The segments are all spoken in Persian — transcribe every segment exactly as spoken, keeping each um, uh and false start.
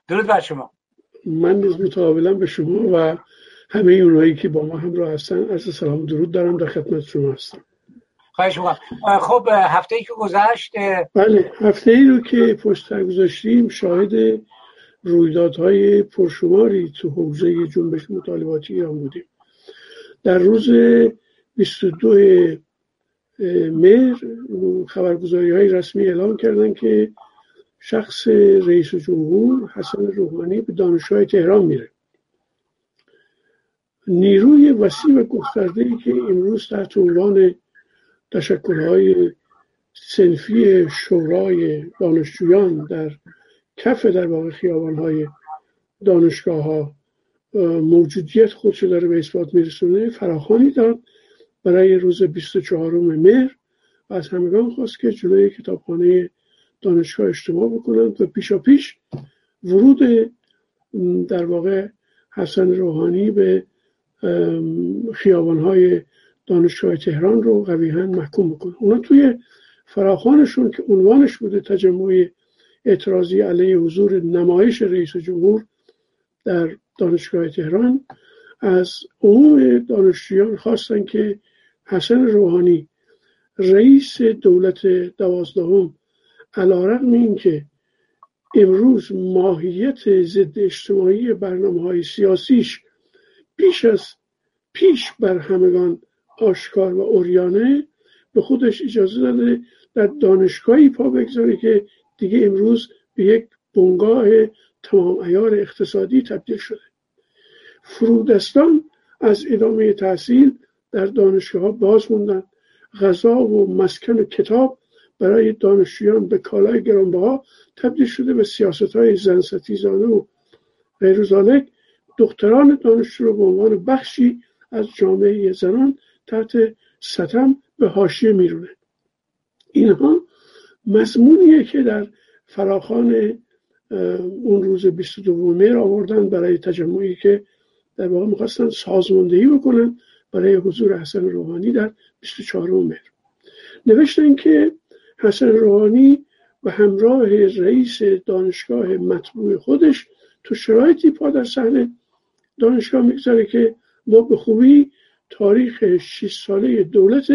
درود بر شما. من نیز متقابلا به شما و همه اونایی که با ما همراه هستن عرض سلام و درود دارم، در خدمت شما هستم. خواهش می‌کنم. خب هفته ای که گذشت، بله هفته ای رو که پشت سر گذاشتیم شاهد رویدادهای پرشماری تو حوزه جنبش مطالباتی ایران بودیم. در روز بیست و دو مهر خبرگزاری های رسمی اعلام کردن که شخص رئیس جمهور حسن روحانی به دانشگاه تهران میره. نیروی وسیع و گسترده‌ای که امروز تحت عنوان تشکل‌های صنفی شورای دانشجویان در کف در واقع خیابان‌های دانشگاه‌ها موجودیت خودشو داره به اثبات میرسونه، فراخوانی داد برای روز بیست و چهارم مهر و از همگان خواست که جلوی کتابخانه دانشگاه اجتماع بکنند و پیشا پیش ورود در واقع حسن روحانی به خیابان‌های دانشگاه تهران رو قویاً محکوم بکنه. اونا توی فراخوانشون که عنوانش بوده تجمع اعتراضی علیه حضور نمایش رئیس جمهور در دانشگاه تهران، از عموم دانشجویان خواستن که حسن روحانی رئیس دولت دوازدهم علیرغم این که امروز ماهیت ضد اجتماعی برنامه‌های سیاسیش بیش از پیش بر همگان آشکار و عریانه، به خودش اجازه داده در دانشگاهی پا بگذاره که دیگه امروز به یک بنگاه تمام عیار اقتصادی تبدیل شده. فرودستان از ادامه تحصیل در دانشگاه‌ها باز موندن. غذا و مسکن و کتاب برای دانشجویان به کالای گرانبها تبدیل شده به سیاست‌های زن ستیزانه و غیر ذالک. دختران دانشجو رو به عنوان بخشی از جامعه زنان تحت ستم به حاشیه میرونه. اینها مضمونیه که در فراخوان اون روز بیست و دو مهر آوردن برای تجمعی که در واقع میخواستن سازماندهی بکنن برای حضور حسن روحانی در بیست و چهارم مهر. نوشتن که حسن روحانی به همراه رئیس دانشگاه مطبوع خودش تو شرایطی پا در صحنه دانشگاه میگذاره که ما به خوبی تاریخ شش ساله دولت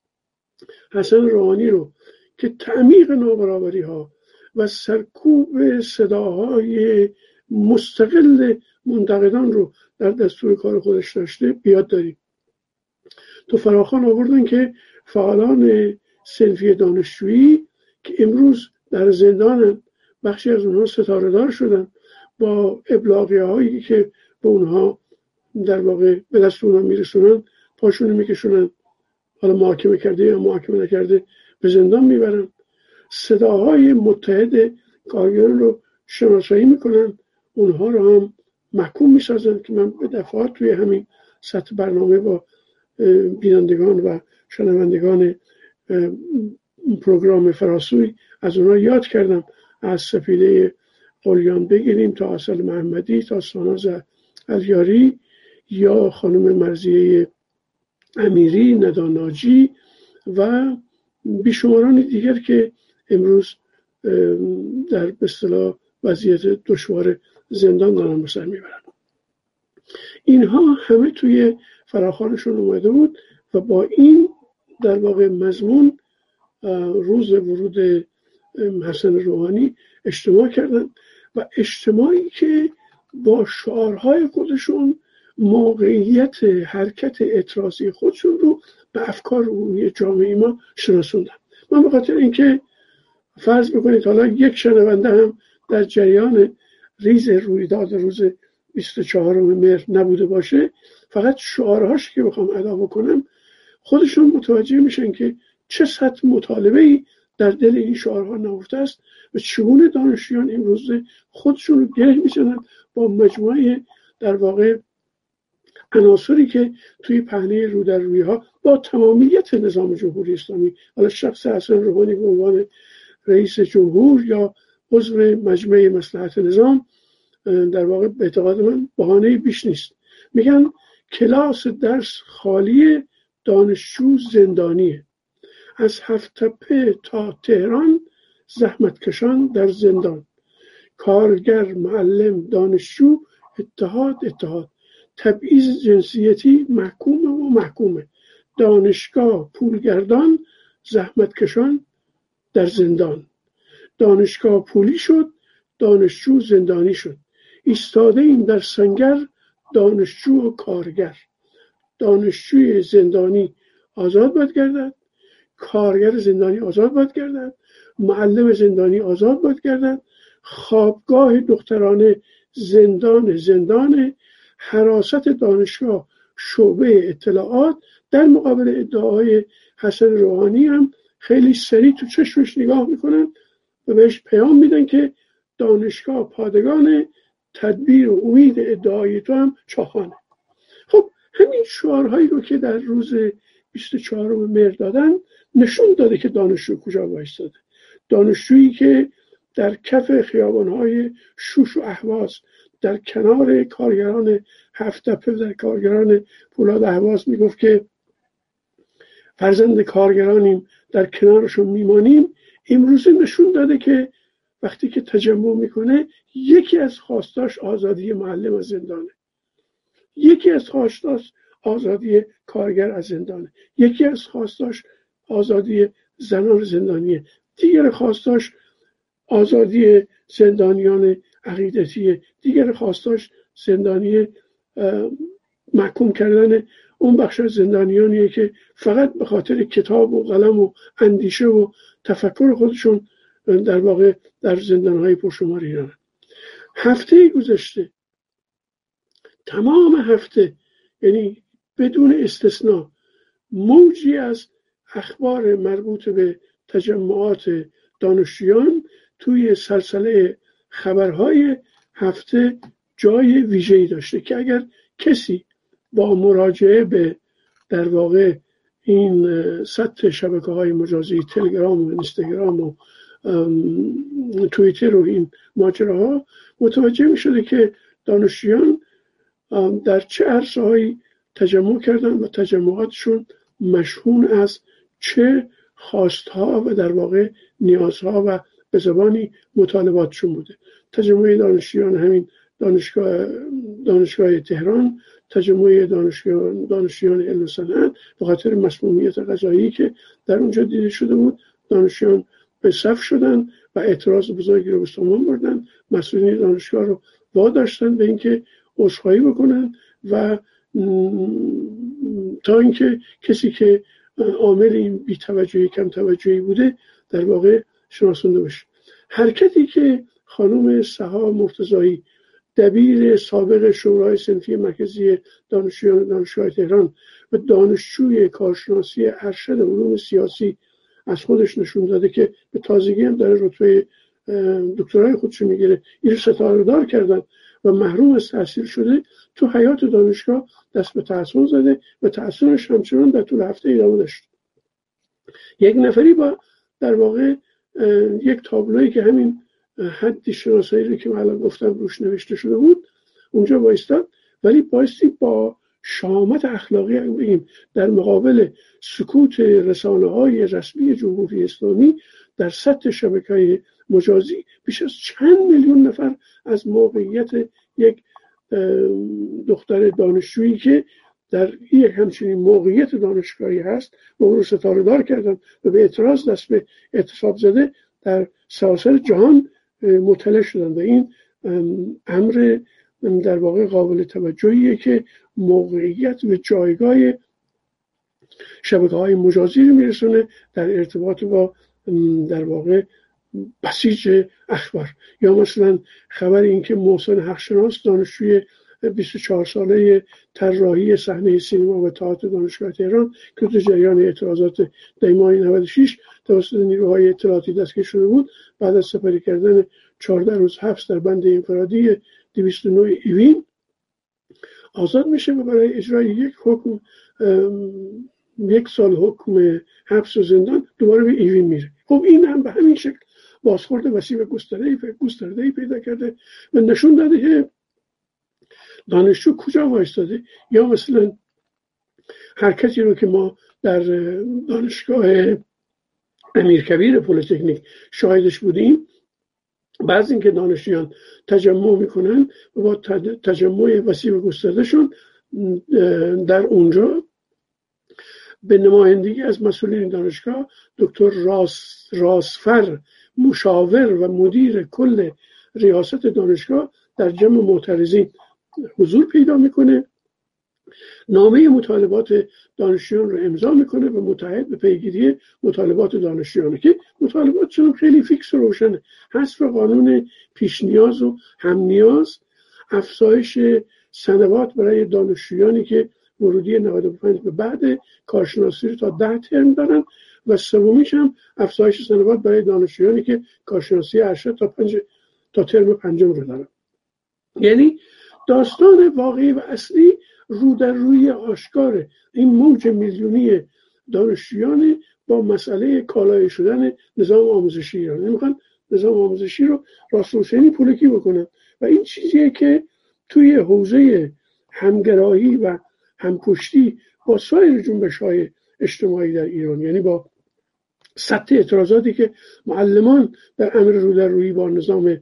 حسن روحانی رو که تعمیق نابرابری ها و سرکوب صداهای مستقل منتقدان رو در دستور کار خودش داشته بیاد داریم. تو فراخوان آوردن که فعالان صنفی دانشجویی که امروز در زندان، بخشی از اونها ستاره دار شدن با ابلاغیه هایی که به اونها در واقع به دست اونها میرسونن، پاشون میکشونن، حالا محاکمه کرده یا محاکمه نکرده به زندان میبرن. صداهای متحد کارگران رو شناسایی میکنن، اونها رو هم محکوم میسازن که من به دفعات توی همین سطح برنامه با بینندگان و شنوندگان پروگرام فراسوی از اونها یاد کردم، از سفیده قلیان بگیریم تا اصل محمدی تا ساناز الیاری یا خانم مرضیه امیری، ندا ناجی و بیشماران دیگر که امروز در به اصطلاح وضعیت دشوار زندان دارن به سر میبرن. اینها همه توی فراخوانشون اومده بود و با این در واقع مضمون روز ورود حسن روحانی اجتماع کردن و اجتماعی که با شعارهای خودشون موقعیت حرکت اعتراضی خودشون رو به افکار عمومی جامعه ما شناسوندن. من به خاطر اینکه فرض بکنید حالا یک شنونده هم در جریان ریز رویداد روز بیست و چهارم مهر نبوده باشه، فقط شعارهاش که بخوام ادا بکنم خودشون متوجه میشن که چه سطح مطالبه‌ای در دل این شعارها نهفته است و چگونه دانشجویان امروز خودشون رو گره میزنن با مجموعه در واقع عناصری که توی پهنه رو در روی ها با تمامیت نظام جمهوری اسلامی، حالا شخص حسن روحانی به عنوان رئیس جمهور یا عضو مجمع مصلحت نظام، در واقع به اعتقاد من بهانه بیش نیست. میگن کلاس درس خالی، دانشجو زندانیه. از هفت تپه تا تهران زحمتکشان در زندان. کارگر، معلم، دانشجو، اتحاد اتحاد. تبعیض جنسیتی محکومه و محکومه. دانشگاه پولگردان، زحمتکشان در زندان. دانشگاه پولی شد، دانشجو زندانی شد. ایستاده این در سنگر، دانشجو و کارگر. دانشجوی زندانی آزاد باید گردد، کارگر زندانی آزاد باید گردد، معلم زندانی آزاد باید گردد. خوابگاه دخترانه زندان زندان. حراست دانشگاه شعبه اطلاعات. در مقابل ادعاهای حسن روحانی هم خیلی سریع تو چشمش نگاه میکنن و بهش پیام میدن که دانشگاه پادگان، تدبیر و امید ادعای تو هم چاخانه. خب همین شعارهایی رو که در روز بیست و چهارم مهر دادن نشون داده که دانشجو کجا وایستاده. دانشجویی که در کف خیابانهای شوش و اهواز در کنار کارگران هفت تپه، در کارگران فولاد اهواز میگفت که فرزند کارگرانیم، در کنارشون میمانیم، امروز نشون داده که وقتی که تجمع میکنه یکی از خواستاش آزادی معلم از زندانه، یکی از خواستاش آزادی کارگر از زندانه، یکی از خواستاش آزادی زنان زندانیه، دیگر خواستاش آزادی زندانیان عقیدتیه، دیگر خواستاش زندانی محکوم کردن اون بخش از زندانیانیه که فقط به خاطر کتاب و قلم و اندیشه و تفکر خودشون در واقع در زندانهای پرشمار ایران. هفته گذشته، تمام هفته، یعنی بدون استثناء، موجی از اخبار مربوط به تجمعات دانشجویان توی سلسله خبرهای هفته جای ویژه‌ای داشته که اگر کسی با مراجعه به در واقع این سطح شبکه‌های مجازی تلگرام و اینستاگرام و توییتر و این ماجراها متوجه می شده که دانشجویان در چه عرصه‌هایی تجمع کردن و تجمعاتشون مشحون از چه خواستها و در واقع نیازها و به زبانی مطالباتشون بوده. تجمع دانشجویان همین دانشگاه دانشگاه تهران، تجمع دانشجویان دانشجویان علم و صنعت به خاطر مسمومیت غذایی که در اونجا دیده شده بود، دانشجویان به صف شدن و اعتراض بزرگی رو به سامان بردن. مسئولین دانشگاه رو واداشتن به اینکه عذرخواهی بکنن و تا اینکه کسی که عامل این بی‌توجهی کم توجهی بوده در واقع شناسانده بشه. حرکتی که خانم سها مرتضایی، دبیر سابق شورای صنفی مرکزی دانشجویان دانشگاه تهران و دانشجوی کارشناسی ارشد علوم سیاسی از خودش نشون داده که به تازگی هم در رتبه دکترای خودش میگیره، این ستاره دار کردن و محروم از تحصیل شده، تو حیات دانشگاه دست به تحصیل زده و تحصیلش همچنان در طول هفته ادامه داشت. یک نفری با در واقع یک تابلویی که همین حدی شناسایی رو که من الان گفتم روش نوشته شده بود اونجا بایستاد، ولی بایستی با شامت اخلاقی بگیم در مقابل سکوت رسانه‌های رسمی جمهوری اسلامی در سطح شبکه‌های مجازی بیش از چند میلیون نفر از موقعیت یک دختر دانشجویی که در یک همچنین موقعیت دانشگاهی هست و او رو ستاره دار کردن و به اعتراض دست به اعتصاب زده در سراسر جهان مطلع شدن و این امر در واقع قابل توجهیه که موقعیت و جایگاه شبکه‌های مجازی رو میرسونه در ارتباط با در واقع بسیج اخبار. یا مثلا خبر این که محسن حقشناس، دانشجوی بیست و چهار ساله طراحی صحنه سینما و تئاتر دانشگاه تهران که در جریان اعتراضات دیماه نود و شش توسط نیروهای اطلاعاتی دستگیر شده بود، بعد از سپری کردن چهارده روز حبس در بند انفرادی دویست و نه ایوین آزاد میشه و برای اجرای یک حکم یک سال حکم حبس و زندان دوباره به ایوین میره. خب این هم به همین شکل بازخورد وسیع و گسترده‌ای پیدا کرده و نشون داده که دانشجو کجا وایستاده. یا مثلا حرکتی رو که ما در دانشگاه امیرکبیر پلی‌تکنیک شاهدش بودیم بعد اینکه دانشجویان تجمع میکنن و با تجمع وسیع و گستردهشون در اونجا به نمایندگی از مسئولین دانشگاه دکتر راس راسفر مشاور و مدیر کل ریاست دانشگاه در جمع معترضین حضور پیدا میکنه، نامه مطالبات دانشجویان رو امضا میکنه و متعهد به پیگیری مطالبات دانشجویانه که مطالباتشون خیلی فیکس و روشنه: حذف قانون پیش نیاز و هم نیاز، افزایش سنوات برای دانشجویانی که ورودی نود و پنج به بعد کارشناسی رو تا ده ترم دارن و سومیش هم افزایش سنوات برای دانشجویانی که کارشناسی ارشد تا پنج تا ترم پنجم رو دارن. یعنی داستان واقعی و اصلی رو در روی آشکار این موج میلیونی دانشجویان با مسئله کالایی شدن نظام آموزشی ایران. میخوان نظام آموزشی رو راست‌وحسینی پولکی بکنن و این چیزیه که توی حوزه همگرایی و همپشتی با سایر جنبش‌های اجتماعی در ایران، یعنی با سطح اعتراضاتی که معلمان در امر رو در روی با نظام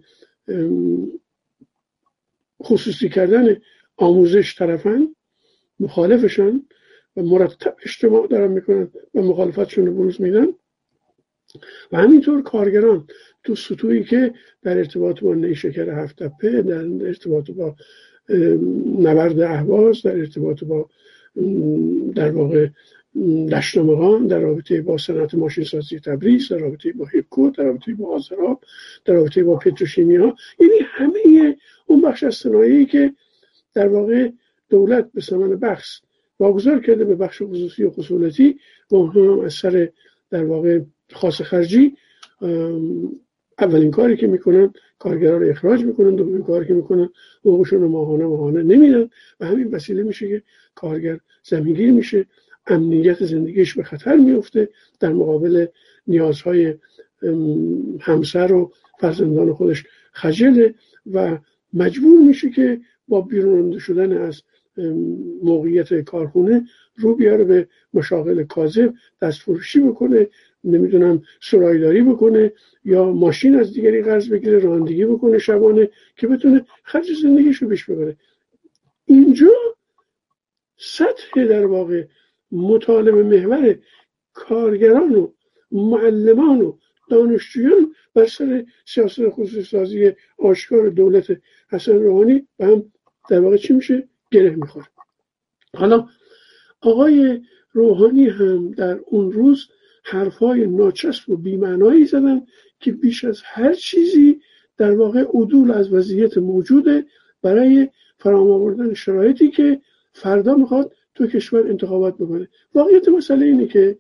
خصوصی کردن آموزش طرفن، مخالفشن و مرتب اجتماع دارن میکنن و مخالفتشون رو بروز میدن، و همینطور کارگران تو سطوحی که در ارتباط با نیشکر هفت تپه، در ارتباط با نبرد اهواز، در ارتباط با در واقع دشتمقان، در رابطه با صنعت ماشین سازی تبریز، در رابطه با هیپکو، در رابطه با آذراب، در رابطه با پتروشیمیا، یعنی همه اون بخش از صنایعی که در واقع دولت به ثمن بخش واگذار کرده به بخش خصوصی و خصولتی و اونها هم از سر در واقع خاص خرجی اولین کاری که میکنن کارگران رو اخراج میکنن، دومین کاری که میکنن حقوقشون رو ماهانه ماهانه نمیدن و همین وسیله میشه که کارگر زمینگیر میشه، امنیت زندگیش به خطر میفته، در مقابل نیازهای همسر و فرزندان خودش خجله و مجبور میشه که با بیرون شدن از موقعیت کارخونه رو بیاره به مشاغل کاذب، دستفروشی بکنه، نمیدونم سرایداری بکنه یا ماشین از دیگری قرض بگیره، رانندگی بکنه شبانه که بتونه خرج زندگیشو پیش ببره. اینجا سطح در واقع مطالبه محور کارگران و معلمان و دانشجویان بر سر سیاست خصوصی سازی آشکار دولت حسن روحانی و هم در واقع چی میشه؟ گره میخوره. حالا آقای روحانی هم در اون روز حرفای ناچسب و بی‌معنایی زدن که بیش از هر چیزی در واقع عدول از وضعیت موجوده برای فراهم آوردن شرایطی که فردا میخواد تو کشور انتخابات بکنه. واقعیت مسئله اینه که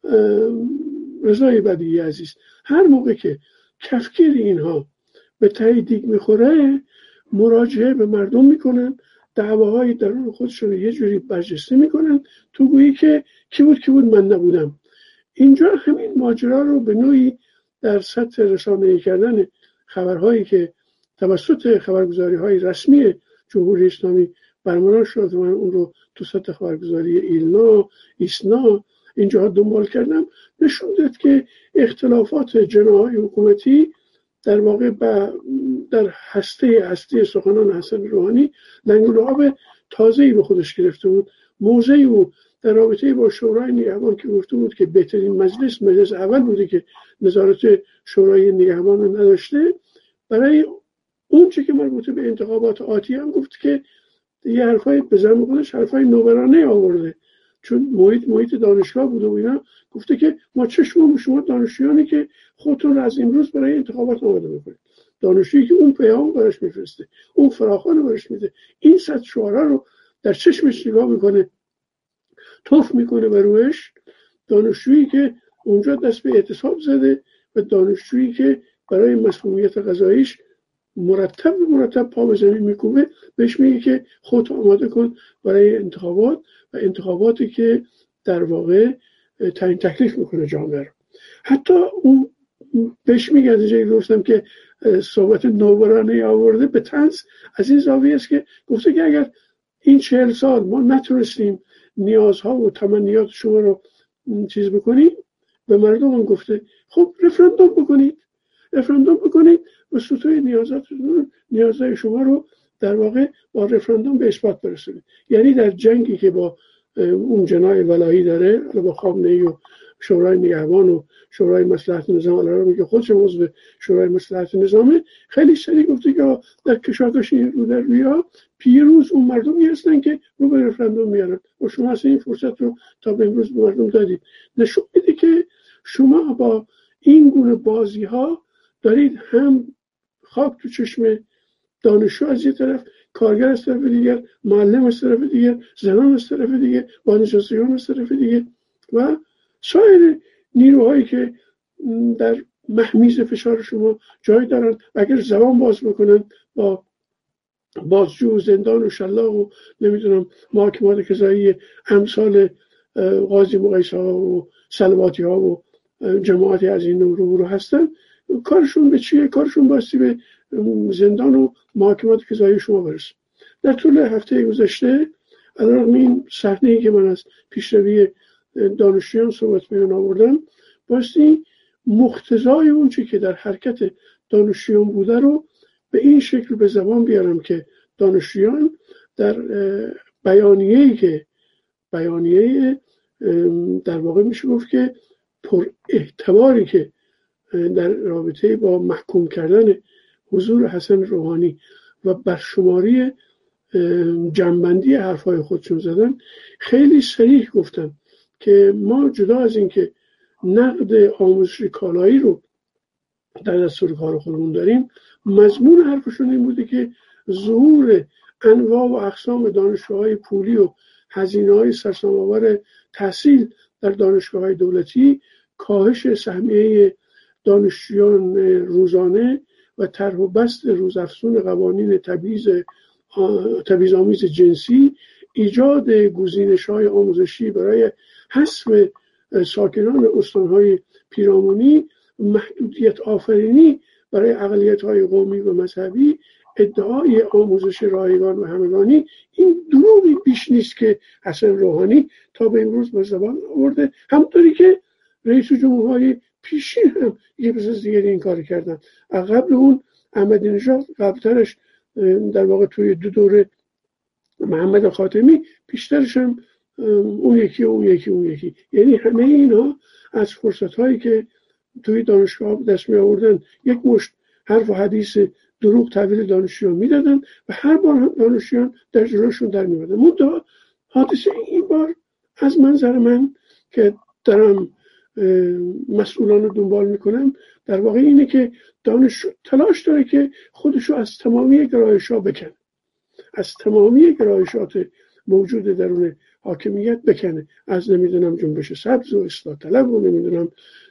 رضای بدیعی عزیز، هر موقع که کفگیر اینها به ته دیگ میخوره مراجعه به مردم میکنن، دعواهای درون خودشون یه جوری برجسته میکنن، تو گویی که کی بود کی بود من نبودم. اینجا همین ماجرا رو به نوعی در سطح رسانه‌ای کردن خبرهایی که توسط خبرگزاری‌های رسمی جمهوری اسلامی برملا شد، من اون رو تو سطح خبرگزاری ایلنا، ایسنا اینجا دنبال کردم، نشون داد که اختلافات جناح‌های حکومتی در واقع در هسته هسته سخنان حسن روحانی لنگ و لعاب تازه‌ای به خودش گرفته بود. موضعی او در رابطه با شورای نگهبان که گفته بود که بهترین مجلس مجلس اول بوده که نظارت شورای نگهبان رو نداشته، برای اون چه که مربوط به انتخابات آتی هم گفت که یه حرفای به زعم خودش حرفای نوبرانه آورده، چون محیط محیط دانشگاه بوده و اینا، گفته که ما چشم شما دانشجویانی که خودتون رو از امروز برای انتخابات آماده بکنید، دانشجویی که اون پیام براش میفرسته، اون فراخوان براش میده، این صد شعارا رو در چشمش نگاه میکنه، توف میکنه به روش، دانشجویی که اونجا دست به اعتصاب زده و دانشجویی که برای مسئولیت قضاییش مرتب مرتب پا به زمین میکوبه، بهش میگه که خودت آماده کن برای انتخابات و انتخاباتی که در واقع تعیین تکلیف میکنه جامعه رو. حتی اون بهش میگه، از اینجایی گفتم که صحبت نوبرانه آورده به طنز از این زاویه است که گفته که اگر این چهل سال ما نتونستیم نیازها و تمنیات شما رو چیز بکنیم، به مردم هم گفته خب رفراندوم بکنید رفراندوم بکنید و ستوی نیازاتتون، نیازهای شما رو در واقع با رفراندوم به اثبات برسونید. یعنی در جنگی که با اون جناح ولایی داره، با خامنه‌ای و شورای نگهبان و شورای مصلحت نظام، الان میگه خودش عضو شورای مصلحت نظامه، خیلی سریع گفته که در کشاکش رو در رویا پیروز اون مردمی هستن که رو به رفراندوم میارن و شما اصلا این فرصت رو تا به امروز به مردم دادید. نشون میده که شما با این گونه بازی ها دارید هم خاک تو چشم دانشجو از یه طرف، کارگر از طرف دیگر، معلم از طرف دیگر، زنان از طرف دیگر، بانشستگان از طرف دیگر و سایر نیروهایی که در مهمیز فشار شما جای دارن. اگر زبان باز بکنن با بازجو و زندان و شلاق و نمیدونم محاکمات قضایی امثال قاضی مقیس ها و سلواتی ها و جماعتی از این نوع رو هستن، کارشون به چیه؟ کارشون باستی به زندان و محاکمات قضایی شما برسه. در طول هفته گذشته علیرغم این صحنه‌ای که من از پیشروی دانشجویان صحبت بیان آوردم، باستی مقتضای اون چی که در حرکت دانشجویان بوده رو به این شکل به زبان بیارم که دانشجویان در بیانیه‌ای که بیانیه در واقع میشه گفت که پر اعتباری که در رابطه با محکوم کردن حضور حسن روحانی و برشماری جنبندی حرفای خودشون زدن، خیلی صریح گفتن که ما جدا از این که نقد آموزش کالایی رو در دستور کار خودمون داریم، مضمون حرفشون این بوده که ظهور انواع و اقسام دانشگاه‌های پولی و هزینه‌های سرسام‌آور تحصیل در دانشگاه‌های دولتی، کاهش سهمیه دانشجویان روزانه و طرح و بست روزافزون قوانین تبعیض تبعیض‌آمیز جنسی، ایجاد گزینش‌های آموزشی برای حذف ساکنان استان‌های پیرامونی، محدودیت آفرینی برای اقلیت‌های قومی و مذهبی، ادعای آموزش رایگان و همگانی، این دروغی بیش نیست که حسن روحانی تا به امروز به زبان آورده. همونطوری که رئیس جمهورهای پیشین هم یه بسیار دیگری این کار کردن. قبل اون احمدی نژاد، قبلترش در واقع توی دو دوره محمد خاتمی، پیشترش هم اون یکی اون یکی اون یکی یعنی همه اینا از فرصت‌هایی که توی دانشگاه دست می آوردن یک مشت حرف و حدیث دروغ تحویل دانشجویان میدادن و هر بار هم دانشجویان در جلوشون در می‌آمدن. منتها حادثه این بار از منظر من که دارم مسئولان رو دنبال میکنم، در واقع اینه که دانشجو تلاش داره که خودشو از تمامی گرایش‌ها بکنه، از تمامی گرایشات موجود درون حاکمیت بکنه، از نمیدونم جنبش سبز و اصلاح طلب و نمیدونم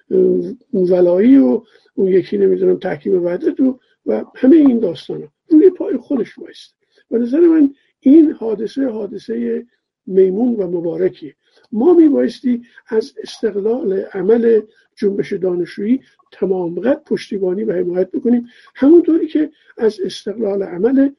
ولایی و اون یکی نمیدونم تحکیم وحدت و و همه این داستانا روی پای خودش وایسته. به نظر من این حادثه حادثه میمون و مبارکیه. ما میبایستی از استقلال عمل جنبش دانشجویی تمام قد پشتیبانی و حمایت بکنیم، همونطوری که از استقلال عمل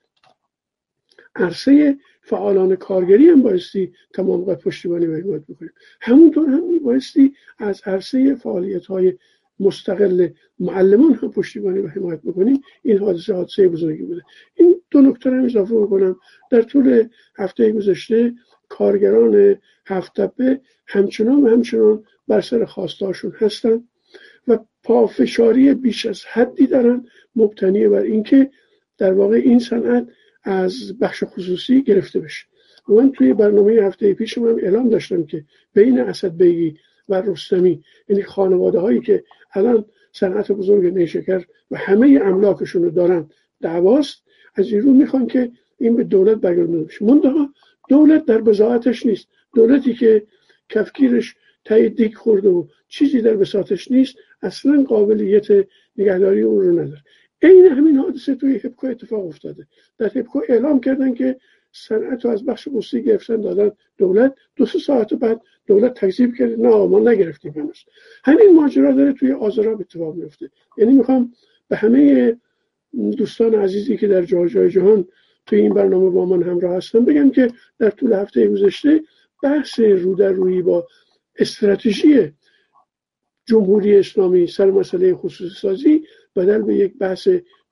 عرصه فعالان کارگری هم بایستی تمام قد پشتیبانی و حمایت بکنیم. همونطور هم میبایستی از عرصه فعالیت‌های مستقل معلمان هم پشتیبانی و حمایت بکنیم. این حادثه حادثه بزرگی بوده. این دو نکته رو اضافه بکنم. در طول هفته گذشته کارگران هفت تپه همچنان و همچنان بر سر خواستهاشون هستن و پافشاری بیش از حدی دارن، مبتنی بر اینکه در واقع این صنعت از بخش خصوصی گرفته بشه. من توی برنامه هفته پیش من اعلام داشتم که بین اسدبیگی و رستمی، یعنی خانواده هایی که الان صنعت بزرگ نیشکر و همه املاکشون رو دارن، دعواست. از این رو میخوان که این به دولت برگردونده بشه. منتها دولت در بضاعتش نیست. دولتی که کفگیرش تای دیگ خورده و چیزی در بساطش نیست، اصلا قابلیت نگهداری اون رو نداره. این همین حادثه توی هپکو اتفاق افتاده. در هپکو اعلام کردن که صنعت رو از بخش خصوصی گرفتن دادن دولت. دو سه ساعت بعد دولت تکذیب کرد، نه ما نگرفتیم هنوز. همین ماجرا داره توی آذراب اتفاق میفته. یعنی میخوام به همه دوستان عزیزی که در جای جای جهان توی این برنامه با من همراه هستن بگم که در طول هفته گذشته بحث رو در روی با استراتژی جمهوری اسلامی سر مسئله خصوصی سازی بدل به یک بحث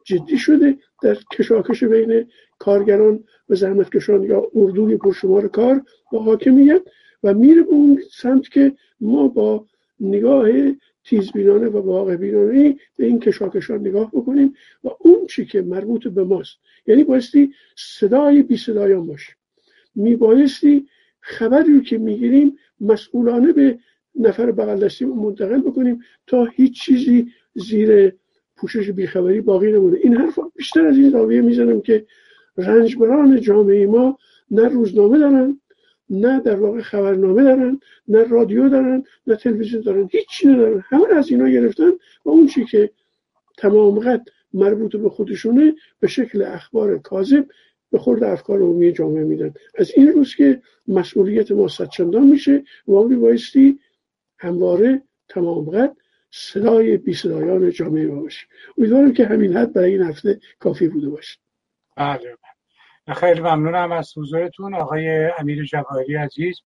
جدی شده در کشاکش بین کارگران و زحمتکشان یا اردوی پرشمار کار با حاکمیت و میره به اون سمت که ما با نگاه تیزبینانه و واقع‌بینانه به این کشاکشان نگاه بکنیم و اون چی که مربوط به ماست، یعنی بایستی صدای بی صدایان باشه، میبایستی خبری رو که میگیریم مسئولانه به نفر بغل دستیم منتقل بکنیم تا هیچ چیزی زیر پوشش بیخبری باقی نمونه. این حرف بیشتر از این زاویه میزنم که رنجبران جامعه ما نه روزنامه دارن، نه در واقع خبرنامه دارن، نه رادیو دارن، نه تلویزیون دارن، هیچی ندارن. همه از اینا گرفتن و اون چی که تمام قد مربوط به خودشونه به شکل اخبار کاذب به خورد افکار عمومی جامعه میدن. از این روز که مسئولیت ما صدچندان میشه و ما میبایستی همواره تمام قد صدای بی صدایان جامعه ما باشه. امیدوارم که همین حد برای این هفته کافی بوده باشه. بله، خیلی ممنونم از حضورتون آقای امیر جواهری عزیز.